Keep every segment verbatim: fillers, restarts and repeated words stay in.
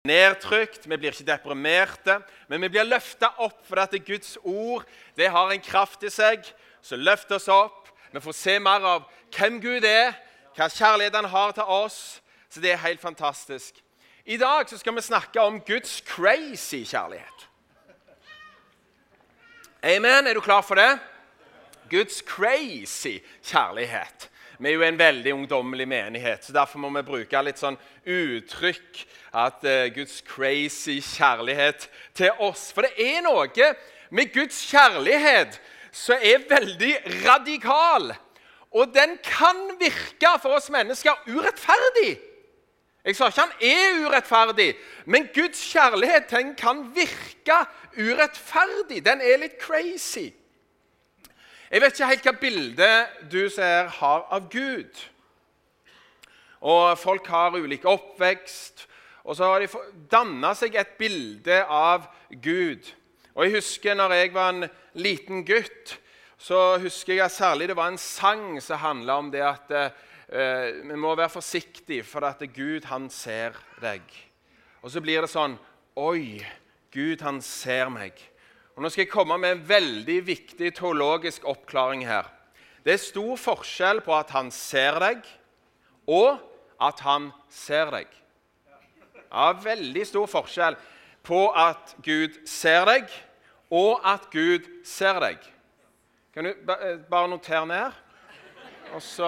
nedtrykt, vi blir ikke deprimerte, men vi blir løftet opp for at Guds ord, det har en kraft i seg, så løft oss opp. Vi får se mer av hvem Gud er, hva kjærlighet han har til oss, så det er helt fantastisk. I dag så skal vi snakke om Guds crazy kjærlighet. Amen, er du klar for det? Guds crazy kjærlighet. Vi er jo en veldig ungdommelig menighet, så derfor må vi bruke litt sånn uttrykk at uh, Guds crazy kjærlighet til oss. For det er noe med Guds kjærlighet som er veldig radikal, og den kan virke for oss mennesker urettferdig. Jeg sa ikke han er urettferdig, men Guds kjærlighet den kan virke urettferdig. Den er litt crazy. Jeg vet ikke helt hva bilde du ser har av Gud. Og folk har ulik oppvekst, og så har de dannet seg et bilde av Gud. Og jeg husker når jeg var en liten gutt, så husker jeg at særlig det var en sang som handlet om det at eh, vi må være forsiktige for at Gud han ser deg. Og så blir det sånn, oi, Gud han ser meg. Og nå skal jeg komme med en veldig viktig teologisk oppklaring her. Det er stor forskjell på at han ser deg, og at han ser deg. Ja, veldig stor forskjell på at Gud ser deg, og at Gud ser deg. Kan du bare notere ned? Og så,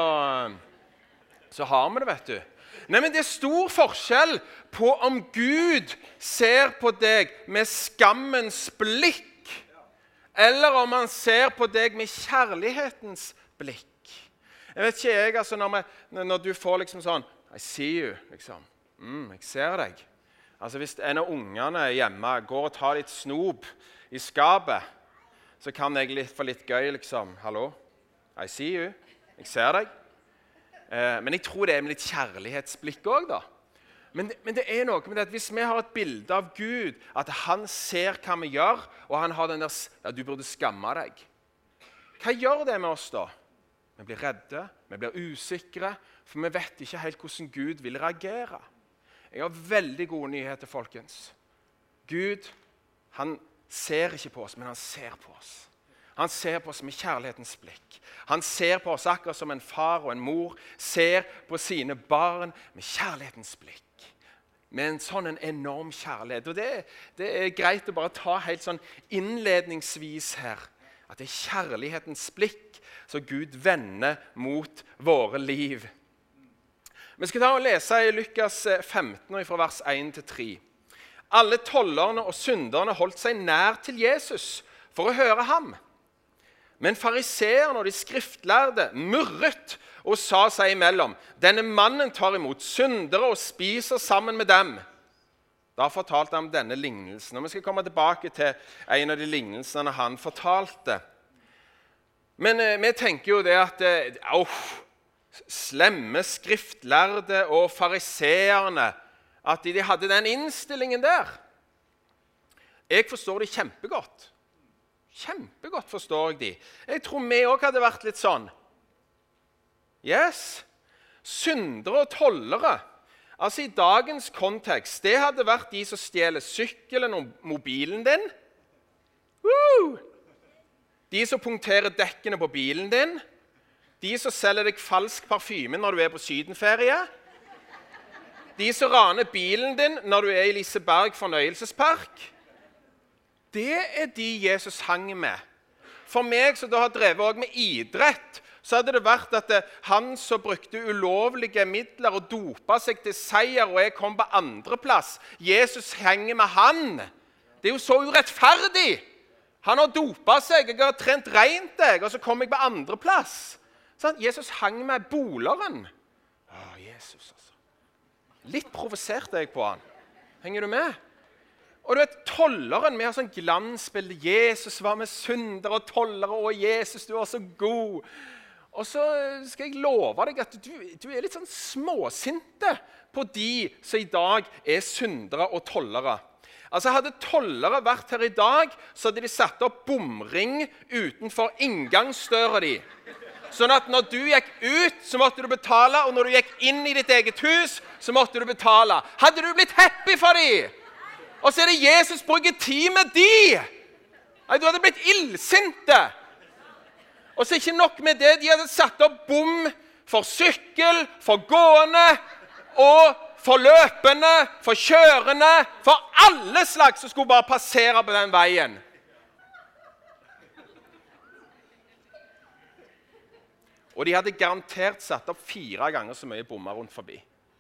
så har vi det, vet du. Nei, men det er stor forskjell på om Gud ser på deg med skammens blikk, eller om han ser på deg med kjærlighetens blikk. Jeg vet ikke jeg, altså når, vi, når du får liksom sånn, I see you, liksom. Mm, jeg ser deg. Altså hvis en av ungene hjemme går og tar litt snop i skapet, så kan jeg litt for litt gøy, liksom. Hallo? I see you. Jeg ser deg. Eh, men jeg tror det er med litt kjærlighetsblikk også, da. Men, men det er noe med det at hvis vi har et bilde av Gud, at han ser hva vi gjør, og han har den der, ja, du burde skamme deg. Hva gjør det med oss da? Vi blir redde, vi blir usikre, for vi vet ikke helt hvordan Gud vil reagere. Jeg har veldig gode nyheter, folkens. Gud, han ser ikke på oss, men han ser på oss. Han ser på oss med kjærlighetens blikk. Han ser på oss akkurat som en far og en mor ser på sine barn med kjærlighetens blikk. Med en sånn en enorm kjærlighet. Og det, det er greit å bare ta helt sånn innledningsvis her, at det er kjærlighetens blikk som Gud vender mot våre liv. Vi skal ta og lese i Lukas femten fra vers én til tre. Alle tollerne og synderne holdt seg nær til Jesus for å høre ham. Men fariseerne og de skriftlærde murret og sa seg imellom, denne mannen tar imot syndere og spiser sammen med dem. Da fortalte han denne lignelsen, og vi skal komme tilbake til en av de lignelsene han fortalte. Men eh, vi tenker jo det at eh, oh, slemme skriftlærde og fariseerne, at de, de hadde den innstillingen der. Jeg forstår det kjempegodt. Kjempegodt forstår jeg de. Jeg tror vi også hadde vært litt sånn. Yes. Syndere og tollere. Altså i dagens kontekst, det hadde vært de som stjeler sykkelen og mobilen din. Woo! De som punkterer dekkene på bilen din. De som selger deg falsk parfyme når du er på sydenferie. De som raner bilen din når du er i Liseberg fornøyelsespark. Det er de Jesus hang med. For meg som da har drevet med idrett, så hadde det vært at han som brukte ulovlige midler og dopa seg til seier, og jeg kom på andreplass. Jesus henger med han. Det er jo så urettferdig. Han har dopa seg, jeg har trent rent deg, og så kom jeg på andreplass. Sånn, Jesus hang med boleren. Å, Jesus, altså. Litt provosert er jeg på han. Henger du med? Og du vet, tolleren, vi har sånn glansbilde. Jesus var med syndere og tollere, og Jesus, du var så god. Og så skal jeg love deg at du, du er litt sånn småsinte på de som i dag er syndere og tollere. Altså hadde tollere vært her i dag, så hadde de satt opp bomring utenfor inngangsdøra di. sånn at når du gikk ut, så måtte du betale, og når du gikk inn i ditt eget hus, så måtte du betale. Hadde du blitt happy for dem? Og så er det Jesus bruker tid med de. Nei, du hadde blitt illsinte. Og så er ikke nok med det, de hadde satt opp bom for sykkel, for gående, og for løpende, for kjørende, for alle slags som skulle bare passere på den veien. Og de hadde garantert satt opp fire ganger så mye bommer rundt forbi.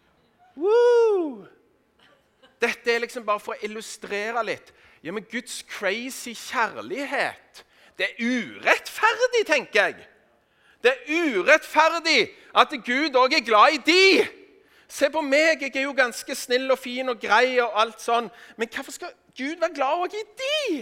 Woo! Dette er liksom bare for å illustrere litt. Ja, men Guds crazy kjærlighet, det er urettferdig, tenker jeg. Det er urettferdig at Gud også er glad i de. Se på meg, jeg er jo ganske snill og fin og grei og alt sånn. Men hvorfor skal Gud være glad også i de?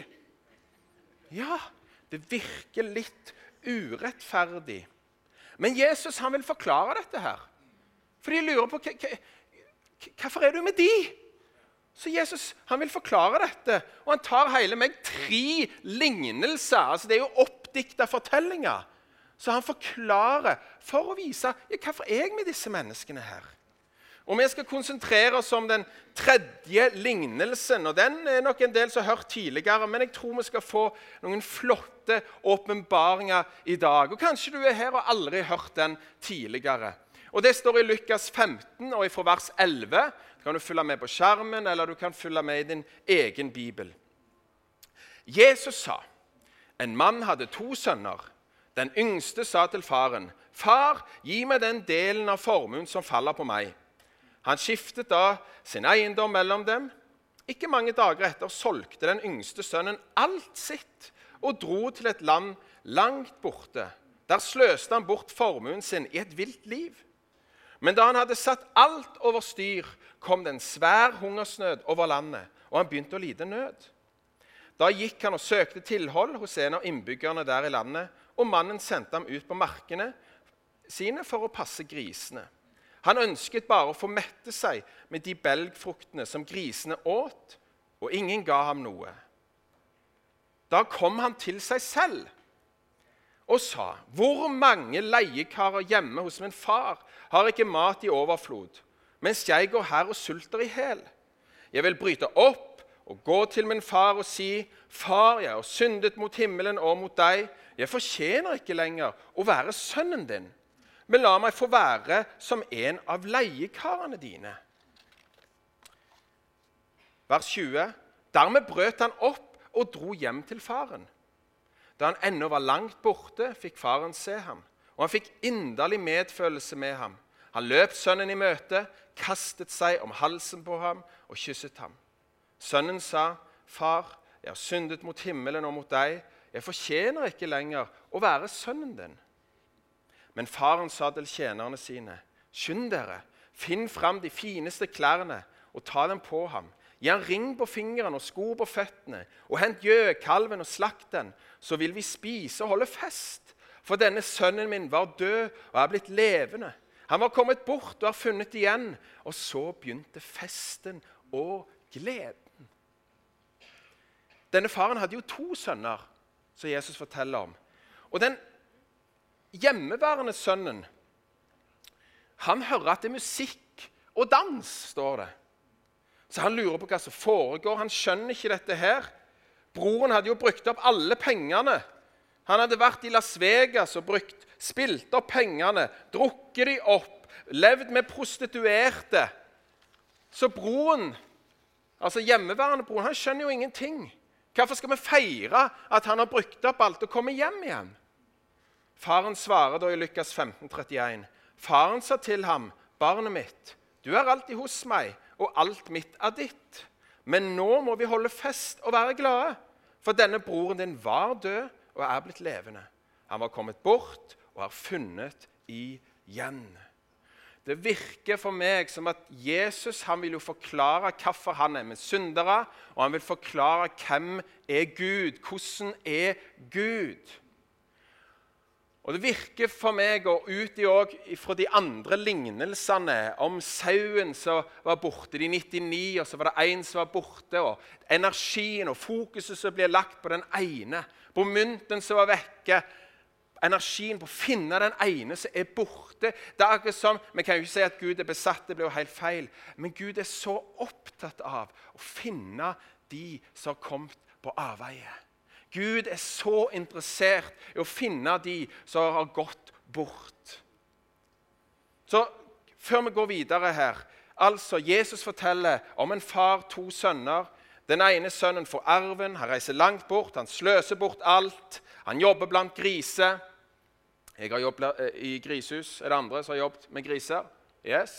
Ja, det virker litt urettferdig. Men Jesus, han vil forklare dette her. For de lurer på, hvorfor er du med de? Så Jesus, han vil forklare dette. Og han tar hele meg tre lignelser. Altså det er jo oppdikta fortellinger. Så han forklarer for å vise, ja, hvorfor er jeg med disse menneskene her? Og vi skal konsentrere oss om den tredje lignelsen, og den er nok en del som har hørt tidligere, men jeg tror vi skal få noen flotte åpenbaringer i dag. Og kanskje du er her og aldri hørt den tidligere. Og det står i Lukas femten, og fra vers elleve. Du kan du følge med på skjermen, eller du kan følge med i din egen bibel. Jesus sa, en mann hadde to sønner. Den yngste sa til faren, «Far, gi meg den delen av formuen som faller på meg.» Han skiftet da sin eiendom mellom dem. Ikke mange dager etter solgte den yngste sønnen alt sitt og dro til et land langt borte. Der sløste han bort formuen sin i et vilt liv. Men da han hadde satt alt over styr, kom det en svær hungersnød over landet, og han begynte å lide nød. Da gikk han og søkte tilhold hos en av innbyggerne der i landet, og mannen sendte ham ut på markene sine for å passe grisene. Han ønsket bare å få mette seg med de belgfruktene som grisene åt, og ingen ga ham noe. Da kom han til seg selv og sa, «Hvor mange leiekarer hjemme hos min far har ikke mat i overflod, mens jeg går her og sulter i hel? Jeg vil bryte opp og gå til min far og si, «Far, jeg har syndet mot himmelen og mot deg. Jeg fortjener ikke lenger å være sønnen din. Men la meg få være som en av leiekarene dine.» Vers tjue. Dermed brøt han opp og dro hjem til faren. Da han ennå var langt borte, fikk faren se ham, og han fikk inderlig medfølelse med ham. Han løp sønnen i møte, kastet seg om halsen på ham og kysset ham. Sønnen sa, «Far, jeg har syndet mot himmelen og mot deg. Jeg fortjener ikke lenger å være sønnen din.» Men faren sa til tjenerne sine, «Skynd dere, finn fram de fineste klærne og ta dem på ham. Gi han ring på fingeren og sko på føttene, og hent gjøkalven og slakt den, så vil vi spise og holde fest. For denne sønnen min var død og er blitt levende. Han var kommet bort og er funnet igjen.» Og så begynte festen og gleden. Denne faren hadde jo to sønner, som Jesus forteller om. Og den hjemmeværende sønnen, han hører at det er musikk og dans, står det. Så han lurer på hva som foregår. Han skjønner ikke dette her. Broren hadde jo brukt opp alle pengene. Han hadde vært i Las Vegas og brukt, spilt opp pengene, drukket de opp, levd med prostituerte. Så broren, altså hjemmeværende broren, han skjønner jo ingenting. Hvorfor skal vi feire at han har brukt opp alt og kommer hjem igjen? Faren svarer da i Lukas femten trettien. Faren sa til ham, «Barnet mitt, du er alltid hos meg, og alt mitt er ditt. Men nå må vi holde fest og være glade, for denne broren din var død og er blitt levende. Han var kommet bort og er funnet igjen.» Det virker for meg som at Jesus, han vil jo forklare hvorfor han er med syndere, og han vil forklare hvem er Gud, hvordan er Gud. Og det virker for meg å ut i også fra de andre lignelsene om sauen som var borte, de nittini, og så var det en som var borte, og energien og fokuset som ble lagt på den ene, på mynten som var vekke. energien på å finne den ene som er borte. Det er akkurat som, vi kan jo ikke si at Gud er besatt, det blir jo helt feil. Men Gud er så opptatt av å finne de som har kommet på avveie. Gud er så interessert i å finne de som har gått bort. Så før vi går videre her, altså Jesus forteller om en far, to sønner. Den ene sønnen får arven, han reiser langt bort, han sløser bort alt. Han jobber blant griser. Jeg har jobbet i grisehus. Er det andre som har jobbet med griser? Yes.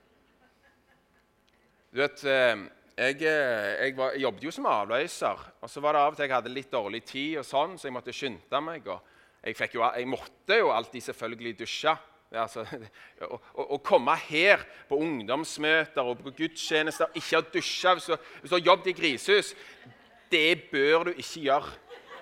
Du vet, jeg, jeg, var, jeg jobbet jo som avløser, og så var det av og til jeg hadde litt dårlig tid, og sånn, så jeg måtte skynde meg. Og jeg, fikk jo, jeg måtte jo alltid selvfølgelig dusje. Altså, å, å, å komme her på ungdomsmøter og på gudstjenester, ikke å dusje hvis du, hvis du har jobbet i grisehus, det bør du ikke gjøre.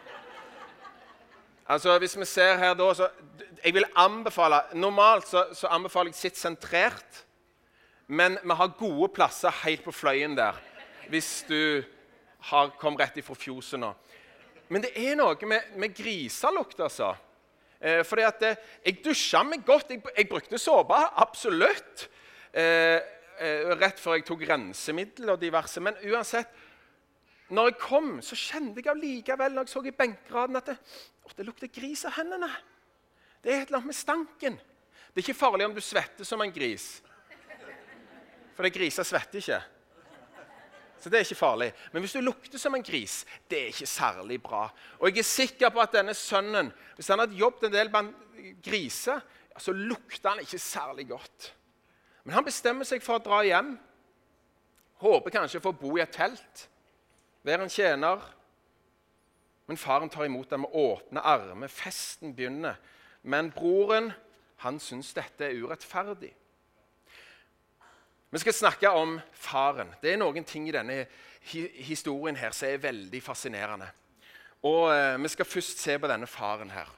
Altså, hvis vi ser her da, så jeg vil anbefale, normalt så, så anbefaler jeg sitt sentrert, men vi har gode plasser helt på fløyen der, hvis du har kommet rett ifra fjoset nå. Men det er noe med, med griselukt, altså. Eh, fordi at eh, jeg dusja meg godt, jeg, jeg brukte såpe, absolutt, eh, eh, rett før jeg tok rensemiddel og diverse, men uansett, når jeg kom, så kjente jeg allikevel, når jeg så i benkraden, at det, å, det lukter gris av hendene. Det er et eller annet med stanken. Det er ikke farlig om du svetter som en gris. For det griser svetter ikke. Så det er ikke farlig. Men hvis du lukter som en gris, det er ikke særlig bra. Og jeg er sikker på at denne sønnen, hvis han hadde jobbet en del blant griser, så lukter han ikke særlig godt. Men han bestemmer seg for å dra hjem. Håper kanskje få bo i et telt. Være en tjener. Men faren tar imot dem med åpne armer. Festen begynner. Men broren, han synes dette er urettferdig. Vi skal snakke om faren. Det er noen ting i denne historien her som er veldig fascinerende. Og eh, vi skal først se på denne faren her.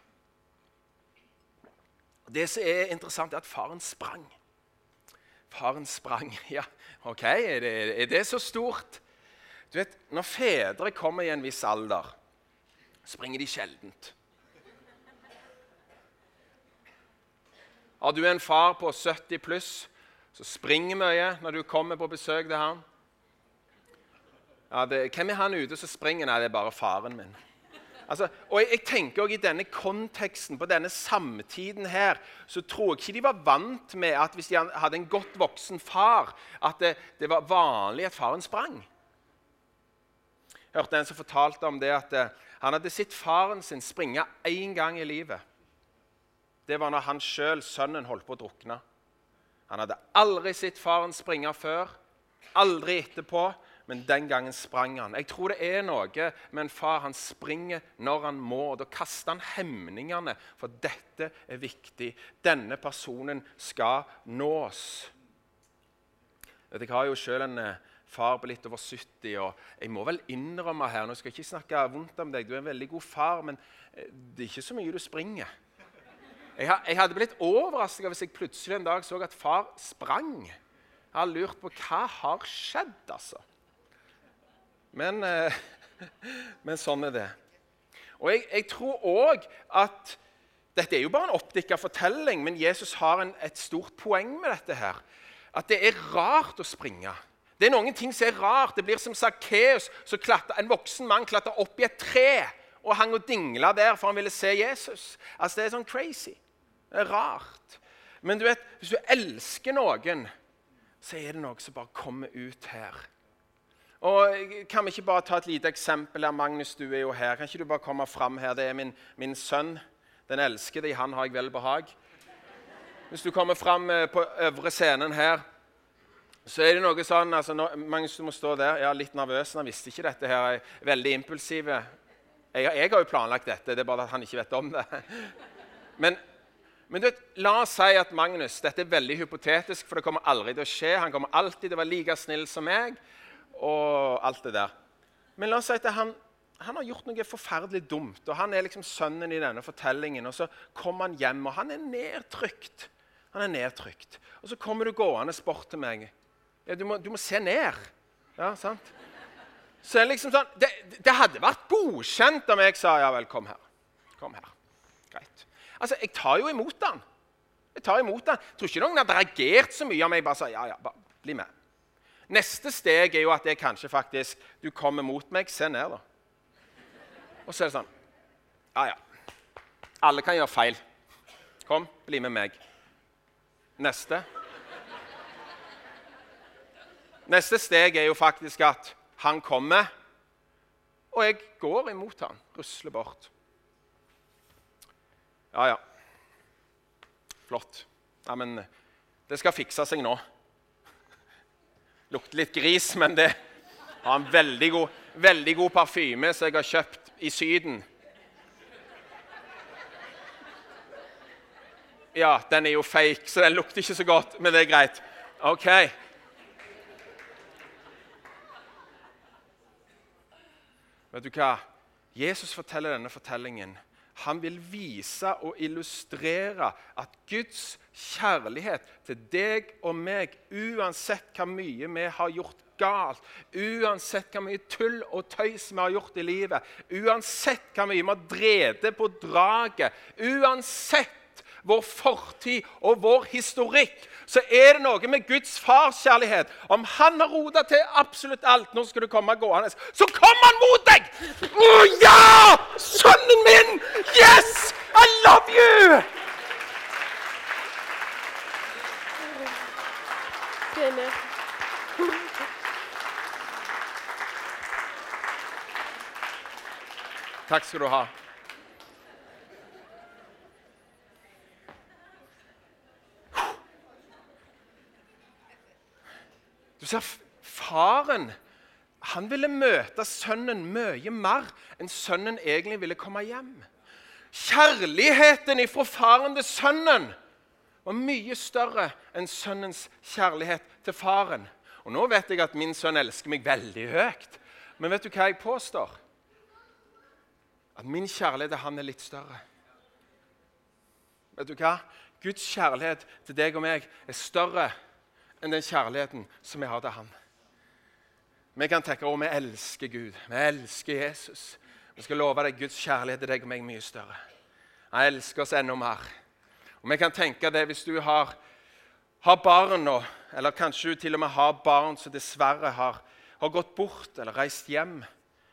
Det som er interessant er at faren sprang. Faren sprang, ja, ok, er det, er det så stort? Du vet, når fedre kommer i en viss alder, springer de sjeldent. Har du en far på sytti pluss, så springer mye når du kommer på besøk til han. Ja, det, hvem er han ute som springer? Nei, det er bare faren min. Altså, og jeg, jeg tenker også i denne konteksten, på denne samtiden her, så tror jeg ikke de var vant med at hvis de hadde en godt voksen far, at det, det var vanlig at faren sprang. Jeg hørte en som fortalte om det at han hadde sett faren sin springe en gang i livet. Det var når han selv, sønnen, holdt på å drukne. Han hadde aldri sett faren springe før, aldri etterpå, men den gangen sprang han. Jeg tror det er noe med en far, han springer når han må, og da kaster han hemningene, for dette er viktig. Denne personen skal nås. Jeg har jo selv en far på litt over sytti, og jeg må vel innrømme her, nå skal jeg ikke snakke vondt om deg, du er en veldig god far, men det er ikke så mye du springer. Jeg hadde blitt overrasket hvis jeg plutselig en dag så at far sprang. Jeg har lurt på hva har skjedd, altså. Men, men sånn er det. Og jeg, jeg tror også at dette er jo bare en oppdikket fortelling, men Jesus har en, et stort poeng med dette her. At det er rart å springe. Det er noen ting som er rart. Det blir som Zacchaeus, så klatrer, en voksen mann klatrer opp i et tre og hang og dingla der for han ville se Jesus. Altså, det er sånn crazy. Det er rart. Men du vet, hvis du elsker noen, så er det noe som bare kommer ut her. Og kan vi ikke bare ta et lite eksempel her? Magnus, du er jo her. Kan ikke du bare komme frem her? Det er min, min sønn. Den elskede, i han har jeg vel behag. Hvis du kommer frem på øvre scenen her, så er det noe sånn, altså, når, Magnus, du må stå der. Jeg er litt nervøs, han visste ikke dette her. Jeg er veldig impulsive. Jeg, jeg har jo planlagt dette, det er bare at han ikke vet om det. Men Men du vet, la oss si at Magnus, dette er veldig hypotetisk, for det kommer aldri til å skje. Han kommer alltid til å være like snill som meg, og alt det der. Men la oss si at han, han har gjort noe forferdelig dumt, og han er liksom sønnen i denne fortellingen, og så kommer han hjem, og han er nedtrykt. Han er nedtrykt. Og så kommer du gående bort til meg. Ja, du må, du må se ned. Ja, sant? Så er det liksom sånn, det, det hadde vært godkjent om jeg sa, ja vel, kom her. Kom her. Greit. Altså, jeg tar jo imot den. Jeg tar imot den. Jeg tror ikke noen har reagert så mye av meg. Bare sa, ja, ja, bare bli med. Neste steg er jo at det kanskje faktisk, du kommer mot meg, se ned da. Og så er det sånn, ja, ja. Alle kan gjøre feil. Kom, bli med meg. Neste. Neste steg er jo faktisk at han kommer, og jeg går imot han, rusler bort. Ja, ja. Flott. Ja, men det skal fikse seg nå. Lukter litt gris, men det har en veldig god, veldig god parfyme som jeg har kjøpt i Syden. Ja, den er jo fake, så den lukter ikke så godt, men det er greit. Ok. Vet du hva? Jesus forteller denne fortellingen. Han vil vise og illustrere at Guds kjærlighet til deg og meg, uansett hva mye vi har gjort galt, uansett hva mye tull og tøys vi har gjort i livet, uansett hva mye vi har drevet på draget, uansett vår fortid og vår historikk, så er det noe med Guds fars kjærlighet. Om han har rodet til absolutt alt, nå skal du komme gående, så kommer han mot deg! Å oh, ja! Sønnen min! Yes! I love you! Takk skal du ha. Du ser, faren, han ville møte sønnen mye mer enn sønnen egentlig ville komme hjem. Kjærligheten ifra faren til sønnen var mye større enn sønnens kjærlighet til faren. Og nå vet jeg at min sønn elsker meg veldig høyt. Men vet du hva jeg påstår? At min kjærlighet til han er litt større. Vet du hva? Guds kjærlighet til deg og meg er større enn den kjærligheten som jeg har til han. Vi kan tenke at vi elsker Gud, vi elsker Jesus. Vi skal love deg Guds kjærlighet til deg og meg mye større. Han elsker oss enda mer. Og vi kan tenke det hvis du har, har barn, og, eller kanskje du til og med har barn som dessverre har, har gått bort eller reist hjem,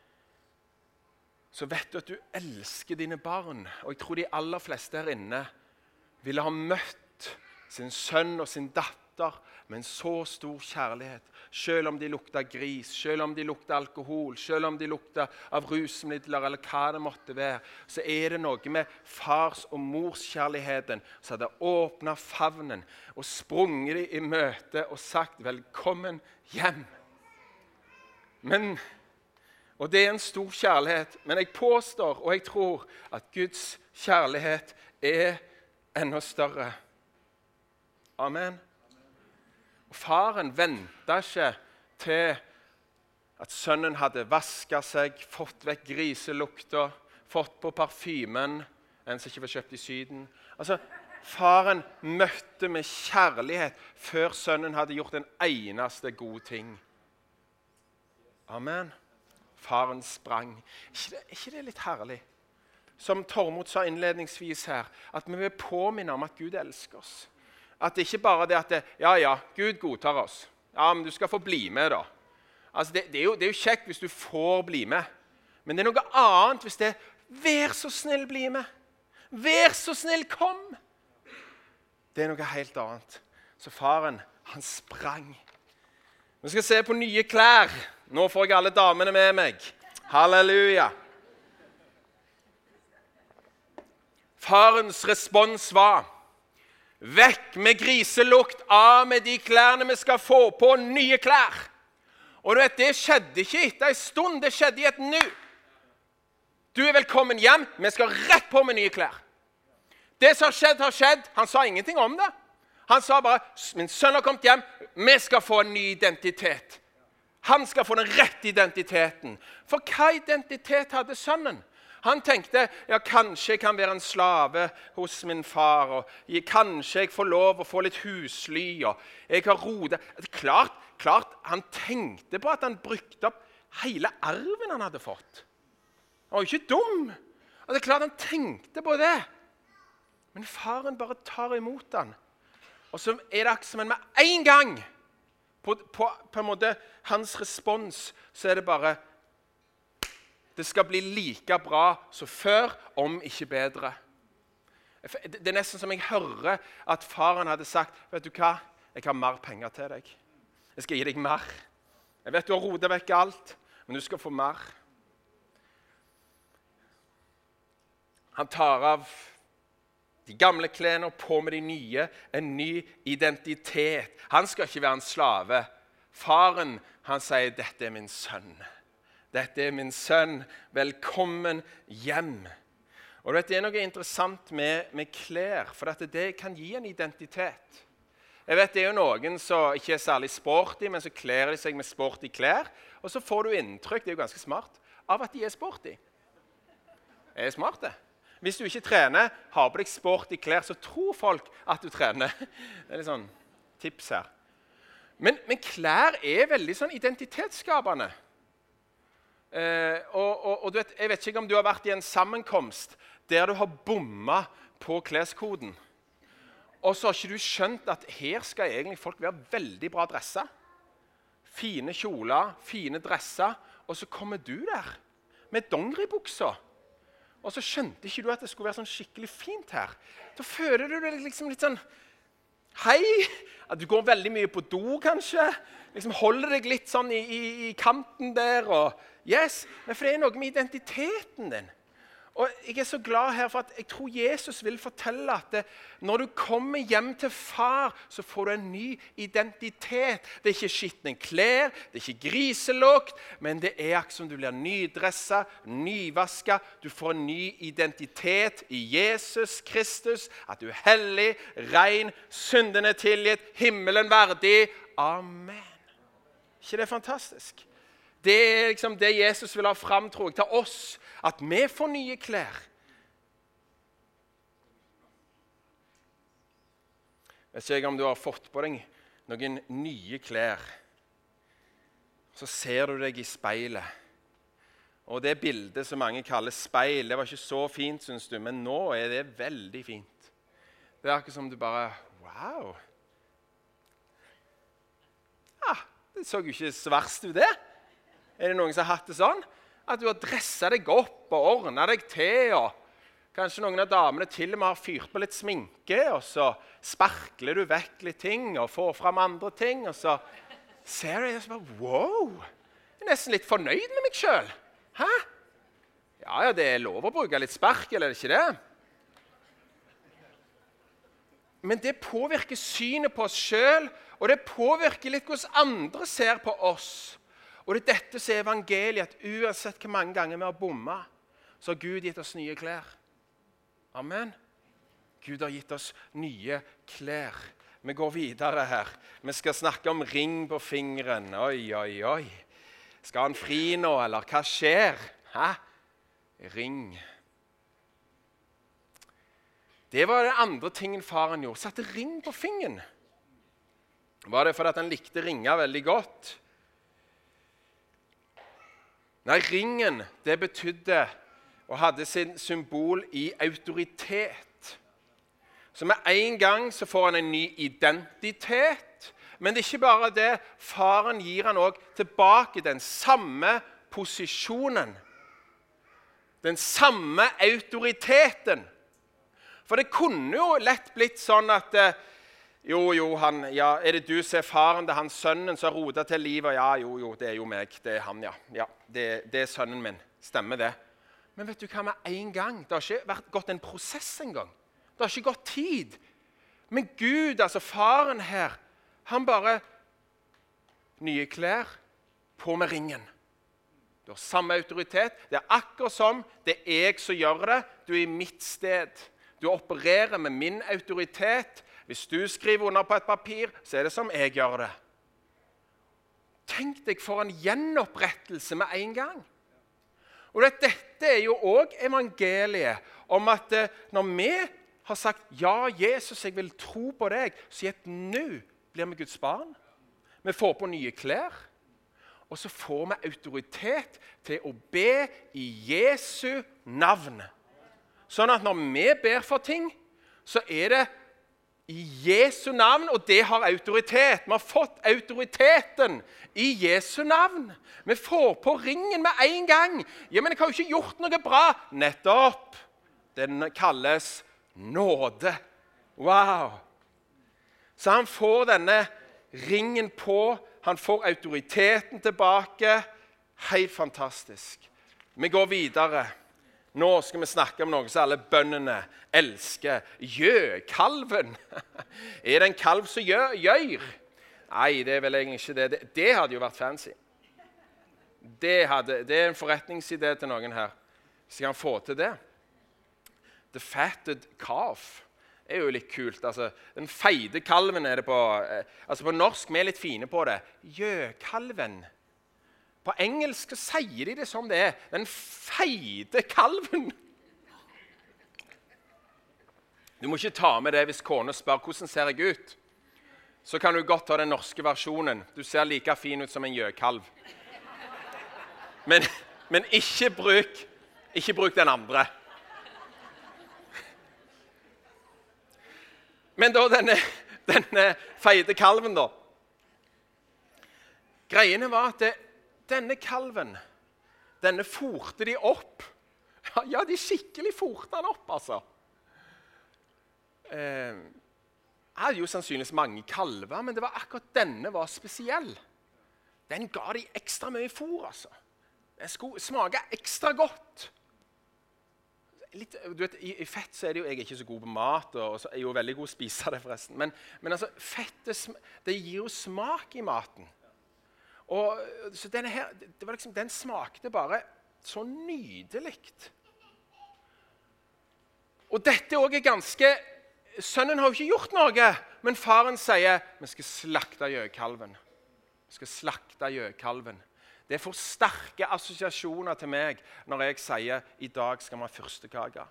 så vet du at du elsker dine barn. Og jeg tror de aller fleste her inne ville ha møtt sin sønn og sin datter med en så stor kjærlighet. Selv om de lukter gris, selv om de lukter alkohol, selv om de lukter av rusmidler eller hva det måtte være, så er det noe med fars og mors kjærligheten som hadde åpnet favnen og sprunget de i møte og sagt velkommen hjem. Men, og det er en stor kjærlighet, men jeg påstår og jeg tror at Guds kjærlighet er enda større. Amen. Og faren ventet ikke til at sønnen hadde vasket seg, fått vekk griselukta, fått på parfymen, en som ikke var kjøpt i Syden. Altså, faren møtte med kjærlighet før sønnen hadde gjort en eneste god ting. Amen. Faren sprang. Ikke det, ikke det litt herlig? Som Tormod sa innledningsvis her, at vi vil påminne om at Gud elsker oss. At det ikke bare det at det, ja, ja, Gud godtar oss. Ja, men du skal få bli med da. Altså, det, det, er jo, det er jo kjekt hvis du får bli med. Men det er noe annet hvis det er, vær så snill, bli med. Vær så snill, kom. Det er noe helt annet. Så faren, han sprang. Vi skal se på nye klær. Nå får jeg alle damene med meg. Halleluja. Farens respons var, vekk med griselukt, av med de klærne vi skal få på, nye klær. Og du vet, det skjedde ikke etter en stund, det skjedde i et nu. Du er velkommen hjem, vi skal rett på med nye klær. Det som har skjedd, har skjedd. Han sa ingenting om det. Han sa bare, min sønn har kommet hjem, vi skal få en ny identitet. Han skal få den rette identiteten. For hva identitet hadde sønnen? Han tenkte, ja, kanskje jeg kan være en slave hos min far, og kanskje jeg får lov å få litt husly, og jeg har rodet. Klart, klart, han tenkte på at han brukte opp hele arven han hadde fått. Han var jo ikke dum. Og det er klart han tenkte på det. Men faren bare tar imot han. Og så er det akkurat som en med en gang, på, på, på en måte hans respons, så er det bare, det skal bli like bra som før, om ikke bedre. Det er nesten som jeg hører at faren hadde sagt, vet du hva, jeg har mer penger til deg. Jeg skal gi deg mer. Jeg vet du har rodet vekk alt, men du skal få mer. Han tar av de gamle klærne og på med de nye, en ny identitet. Han skal ikke være en slave. Faren, han sier, dette er min sønn. Dette er min sønn. Velkommen hjem. Og du vet, det er noe interessant med, med klær, for at det kan gi en identitet. Jeg vet, det er jo noen som ikke er særlig sporty, men så klærer de seg med sporty klær, og så får du inntrykk, det er jo ganske smart, av at de er sporty. Det er smart det. Hvis du ikke trener, har på deg sporty klær, så tror folk at du trener. Det er litt sånn tips her. Men, men klær er veldig sånn identitetsskapende. Eh, og, og, og du vet, jeg vet ikke om du har vært i en sammenkomst der du har bommet på kleskoden. Og så har ikke du skjønt at her skal egentlig folk være veldig bra dresset. Fine kjoler, fine dresser, og så kommer du der med dongeribukser. Og så skjønte ikke du at det skulle være sånn skikkelig fint her. Da føler du deg liksom litt sånn, hei, at du går veldig mye på do kanskje, liksom holder deg litt sånn i, i, i kanten der, og yes, men for det er noe med identiteten din. Og jeg er så glad her for at jeg tror Jesus vil fortelle at det, når du kommer hjem til far, så får du en ny identitet. Det er ikke skitne klær, det er ikke griselukt, men det er akkurat som du blir nydresset, nyvasket. Du får en ny identitet i Jesus Kristus, at du er hellig, ren, syndene tilgitt, himmelen verdig. Amen. Ikke det er fantastisk? Det er liksom det Jesus vil ha frem, tror jeg, til oss, at vi får nye klær. Jeg vet ikke om du har fått på deg noen nye klær. Så ser du deg i speilet. Og det bildet som mange kaller speil, det var ikke så fint, synes du, men nå er det veldig fint. Det er akkurat som du bare, wow. Ja, det så jo ikke så verst ut det. Er det noen som har hatt det sånn? At du har dresset deg opp og ordnet deg til, og kanskje noen av damene til og med har fyrt på litt sminke, og så sparkler du vekk litt ting og får frem andre ting, og så ser du og så bare, wow, jeg er nesten litt fornøyd med meg selv. Hæ? Ja, ja, det er lov å bruke litt sparkel, er det ikke det? Men det påvirker synet på oss selv, og det påvirker litt hvordan andre ser på oss. Og det er dette som er evangeliet, at uansett hvor mange ganger vi har bommet, så har Gud gitt oss nye klær. Amen. Gud har gitt oss nye klær. Vi går videre her. Vi skal snakke om ring på fingeren. Oi, oi, oi. Skal han fri nå, eller hva skjer? Hæ? Ring. Det var den andre tingen faren gjorde. Satte ring på fingeren. Var det fordi han likte ringer veldig godt? Nei, ringen, det betydde og hadde sin symbol i autoritet. Så med en gang så får han en ny identitet, men det er ikke bare det. Faren gir han også tilbake den samme posisjonen. Den samme autoriteten. For det kunne jo lett blitt sånn at Jo, jo, han, ja, er det du som er faren, det er han sønnen som har rodet til livet? Ja, jo, jo, det er jo meg, det er han, ja. Ja, det, det er sønnen min, stemmer det. Men vet du hva, med en gang, det har ikke vært gått en prosess en gang. Det har ikke gått tid. Men Gud, altså faren her, han bare, nye klær, på med ringen. Du har samme autoritet, det er akkurat som, det er jeg som gjør det, du er i mitt sted. Du opererer med min autoritet. Hvis du skriver under på et papir, så er det som jeg gjør det. Tenk deg for en gjenopprettelse med en gang. Og dette er jo også evangeliet om at når vi har sagt, ja, Jesus, jeg vil tro på deg, så gjett nå blir vi Guds barn. Vi får på nye klær, og så får vi autoritet til å be i Jesu navn. Sånn at når vi ber for ting, så er det i Jesu navn, og det har autoritet. Vi har fått autoriteten i Jesu navn. Vi får på ringen med en gang. Ja, men jeg har jo ikke gjort noe bra. Nettopp. Den kalles nåde. Wow. Så han får denne ringen på. Han får autoriteten tilbake. Helt fantastisk. Vi går videre. Nå skal vi snakke om noe som alle bøndene elsker. Gjøkalven. Er det en kalv som gjør? gjør? Nei, det er vel egentlig ikke det. Det, det hadde jo vært fancy. Det, hadde, det er en forretningsidé til noen her. Så kan han få til det. The fatted calf er jo litt kult. Altså, den feide kalven er det på... Altså på norsk, vi er litt fine på det. Gjøkalven. På engelsk så sier de det som det er. Den feide kalven. Du må ikke ta med det hvis kona spør hvordan ser jeg ut. Så kan du godt ta den norske versjonen. Du ser like fin ut som en gjøkalv. Men, men ikke, bruk, ikke bruk den andre. Men da denne, denne feide kalven da. Greiene var at det, denne kalven, denne forte de opp. Ja, de skikkelig forte han opp, altså. Eh, jeg hadde jo sannsynligvis mange kalver, men det var akkurat denne var spesiell. Den ga de ekstra mye fôr, altså. Den skulle smake ekstra godt. Litt, du vet, i, I fett så er det jo, jeg er ikke så god på mat, og så er jeg jo veldig god å spise det forresten. Men, men altså, fettet, det gir jo smak i maten. Og så denne her, det var liksom, den smakte bare så nydelikt. Og dette også er ganske, sønnen har jo ikke gjort noe, men faren sier, vi skal slakte gjøkalven. Vi skal slakte gjøkalven. Det får sterke assosiasjoner til meg når jeg sier, i dag skal vi ha fyrstekake.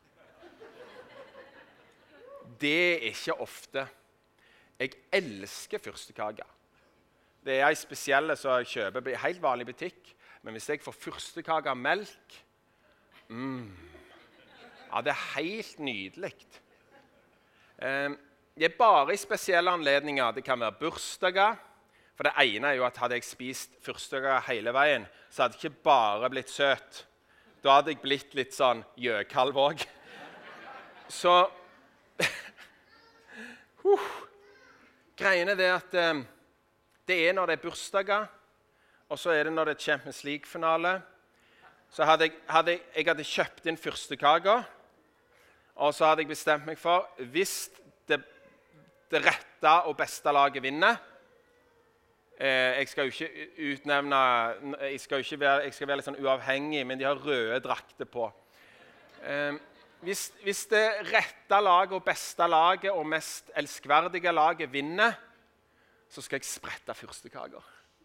Det er ikke ofte. Jeg elsker fyrstekake. Det er en spesielle som jeg kjøper i helt vanlig butikk. Men hvis jeg får fyrstekake av melk, mm, ja, det er helt nydelig. Eh, det er bare i spesielle anledninger. Det kan være bursdager. For det ene er jo at hadde jeg spist fyrstekake hele veien, så hadde jeg ikke bare blitt søt. Da hadde jeg blitt litt sånn gjøkalv også. Så uh, greien er det at eh, det er når det er bursdager, og så er det når det er Champions League-finale. Så hadde jeg, hadde jeg, jeg hadde kjøpt inn fyrstekake, og så hadde jeg bestemt meg for, hvis det, det rette og beste laget vinner, eh, jeg skal jo ikke utnevne, jeg skal, jo ikke være, jeg skal være litt sånn uavhengig, men de har røde drakter på. Eh, hvis, hvis det rette laget og beste laget og mest elskverdige laget vinner, så skal jeg sprette fyrstekaker.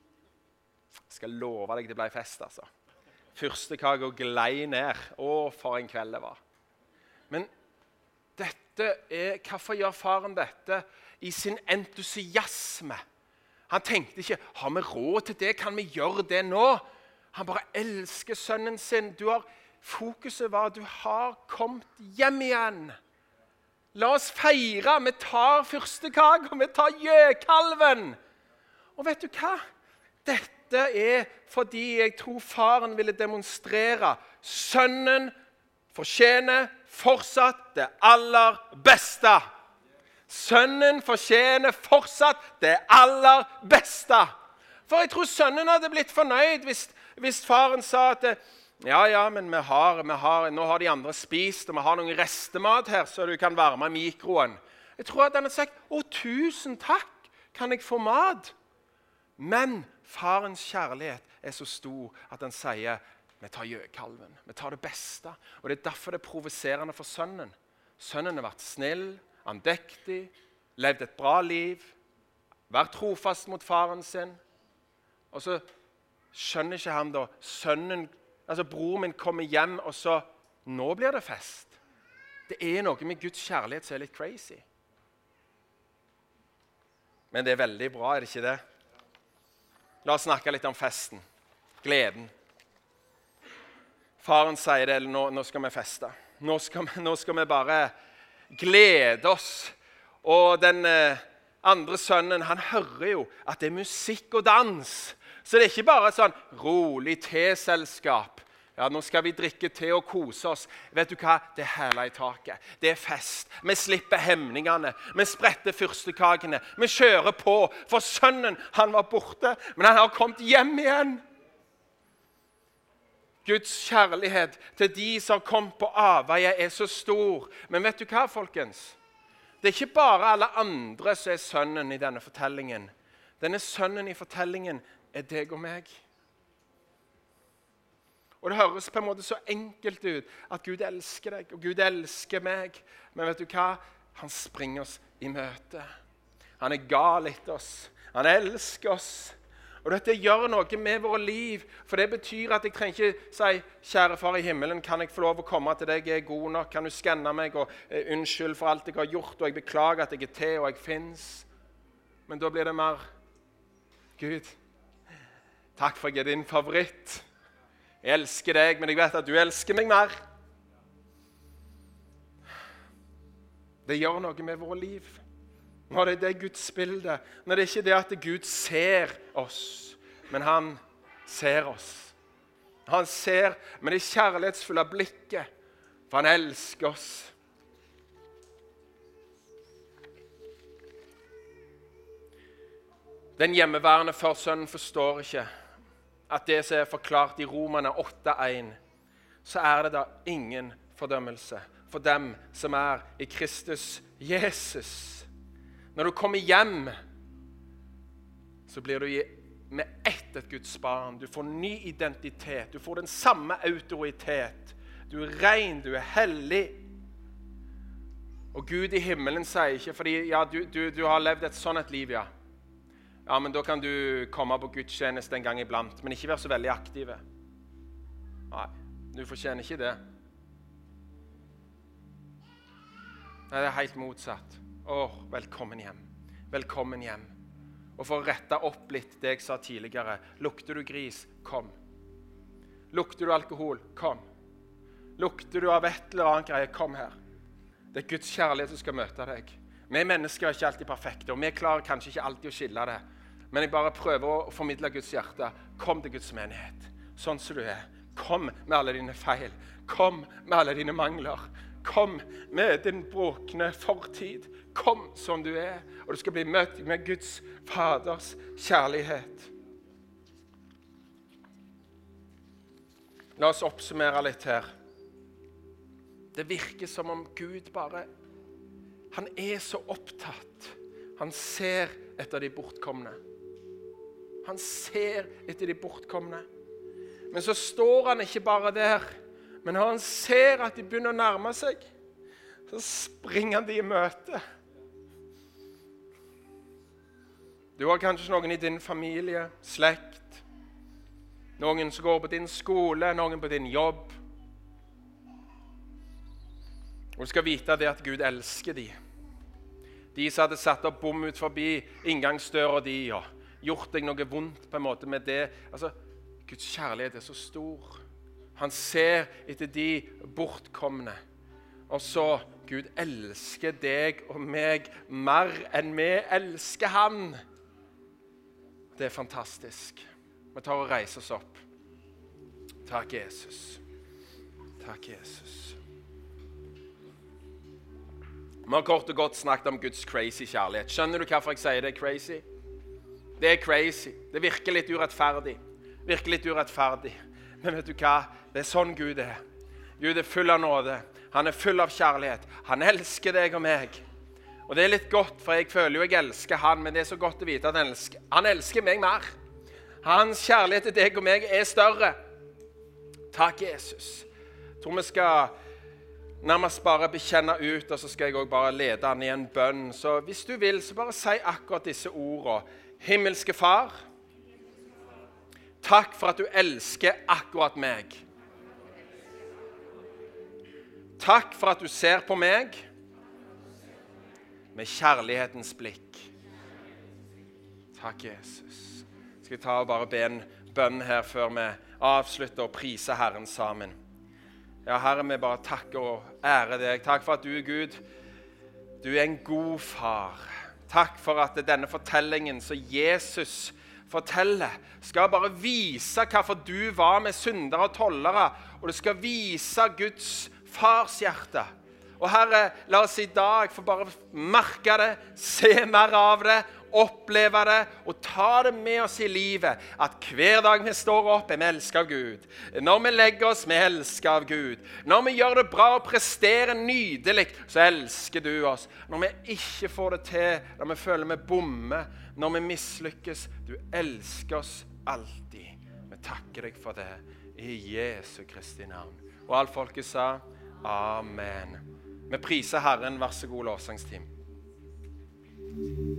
Jeg skal love deg det ble fest, altså. Fyrstekaker glei ned. Å, for en kveld det var. Men dette er, hvorfor gjør faren dette? I sin entusiasme. Han tenkte ikke, har vi råd til det? Kan vi gjøre det nå? Han bare elsker sønnen sin. Du har, fokuset var, du har kommet hjem igjen. La oss feire, vi tar fyrstekake, vi tar gjøkalven. Og vet du hva? Dette er fordi jeg tror faren ville demonstrere. Sønnen fortjener fortsatt det aller beste. Sønnen fortjener fortsatt det aller beste. For jeg tror sønnen hadde blitt fornøyd hvis, hvis faren sa at ja, ja, men vi har, vi har, nå har de andre spist, og vi har noen restemat her, så du kan varme mikroen. Jeg tror at han hadde sagt, å, tusen takk, kan jeg få mat? Men farens kjærlighet er så stor at han sier, vi tar gjøkalven, vi tar det beste. Og det er derfor det er provoserende for sønnen. Sønnen har vært snill, andektig, levd et bra liv, vært trofast mot faren sin. Og så skjønner ikke han da, sønnen, altså bror min kommer hjem, og så, nå blir det fest. Det er noe med Guds kjærlighet som er litt crazy. Men det er veldig bra, er det ikke det? La oss snakke litt om festen. Gleden. Faren sier det, nå, nå skal vi feste. Nå skal vi, nå skal vi bare glede oss. Og den eh, andre sønnen, han hører jo at det er musikk og dans. Så det er ikke bare et sånn rolig teselskap. Ja, nå skal vi drikke te og kose oss. Vet du hva? Det er hele i taket. Det er fest. Vi slipper hemningene. Vi spretter fyrstekakene. Vi kjører på. For sønnen, han var borte, men han har kommet hjem igjen. Guds kjærlighet til de som kom på avveie er så stor. Men vet du hva, folkens? Det er ikke bare alle andre som er sønnen i denne fortellingen. Denne sønnen i fortellingen er deg og meg. Og det høres på en måte så enkelt ut at Gud elsker deg, og Gud elsker meg. Men vet du hva? Han springer oss i møte. Han er gal etter oss. Han elsker oss. Og dette gjør noe med våre liv, for det betyr at jeg trenger ikke si, kjære far i himmelen, kan jeg få lov å komme til deg, jeg er god nok, kan du skjenne meg, og eh, unnskyld for alt jeg har gjort, og jeg beklager at jeg er til, og jeg finnes. Men da blir det mer, Gud, takk for jeg er din favoritt. Jeg elsker deg, men jeg vet at du elsker meg mer. Det gjør noe med våre liv. Når det er det Guds bilde, når det er ikke det at Gud ser oss, men han ser oss. Han ser med det kjærlighetsfulle blikket, for han elsker oss. Den hjemmeværende førsønnen forstår ikke at det som er forklart i Romerne åtte én, så er det da ingen fordømmelse for dem som er i Kristus Jesus. Når du kommer hjem, så blir du med ett et Guds barn. Du får ny identitet. Du får den samme autoritet. Du er ren, du er hellig. Og Gud i himmelen sier ikke, fordi ja, du, du, du har levd et sånn et liv, ja. Ja, men da kan du komme på gudstjeneste en gang iblant, men ikke være så veldig aktive. Nei, du fortjener ikke det. Nei, det er helt motsatt. Åh, velkommen hjem. Velkommen hjem. Og for å rette opp litt det jeg sa tidligere, lukter du gris? Kom. Lukter du alkohol? Kom. Lukter du av et eller annet greie? Kom her. Det er Guds kjærlighet som skal møte deg. Vi mennesker er ikke alltid perfekte, og vi klarer kanskje ikke alltid å skille det. Men jeg bare prøver å formidle Guds hjerte. Kom til Guds menighet, sånn som du er. Kom med alle dine feil. Kom med alle dine mangler. Kom med din brukne fortid. Kom som du er, og du skal bli møtt med Guds Faders kjærlighet. La oss oppsummere litt her. Det virker som om Gud bare, han er så opptatt. Han ser etter de bortkomne. Han ser etter de bortkomne. Men så står han ikke bare der. Men når han ser at de begynner å nærme seg, så springer han de i møte. Du har kanskje noen i din familie, slekt, noen som går på din skole, noen på din jobb. Og du skal vite det at Gud elsker de. De som hadde satt opp bom ut forbi inngangsdøra de, og gjort deg noe vondt på en måte med det. Altså, Guds kjærlighet er så stor. Han ser etter de bortkomne. Og så, Gud elsker deg og meg mer enn vi elsker han. Det er fantastisk. Vi tar og reiser oss opp. Takk, Jesus. Takk, Jesus. Vi har kort og godt snakket om Guds crazy kjærlighet. Skjønner du hvorfor jeg sier det er crazy? Det er crazy. Det virker litt urettferdig. Virker litt urettferdig. Men vet du hva? Det er sånn Gud er. Gud er full av nåde. Han er full av kjærlighet. Han elsker deg og meg. Og det er litt godt, for jeg føler jo jeg elsker han, men det er så godt å vite at han elsker, han elsker meg mer. Hans kjærlighet til deg og meg er større. Takk, Jesus. Jeg tror vi skal nærmest bare bekjenne ut, og så skal jeg også bare lede han i en bønn. Så hvis du vil, så bare si akkurat disse ordene. Himmelske Far, takk for at du elsker akkurat meg. Takk for at du ser på meg med kjærlighetens blikk. Takk, Jesus. Skal vi ta og bare be en bønn her før vi avslutter og priser Herren sammen. Ja, Herre, vi bare takker og ærer deg. Takk for at du, Gud, Du er en god far. Takk for at denne fortellingen som Jesus forteller, skal bare vise hvorfor du var med syndere og tollere, og det skal vise Guds fars hjerte. Og Herre, la oss i dag få bare merke det, se mer av det, oppleve det, og ta det med oss i livet, at hver dag vi står opp, er vi elsket av Gud. Når vi legger oss, vi er elsket av Gud. Når vi gjør det bra og presterer nydelig, så elsker du oss. Når vi ikke får det til, når vi føler vi bommer, når vi mislykkes, du elsker oss alltid. Vi takker deg for det, i Jesu Kristi navn. Og alt folket sa, Amen. Vi priser Herren, vær så god lovsangsteam.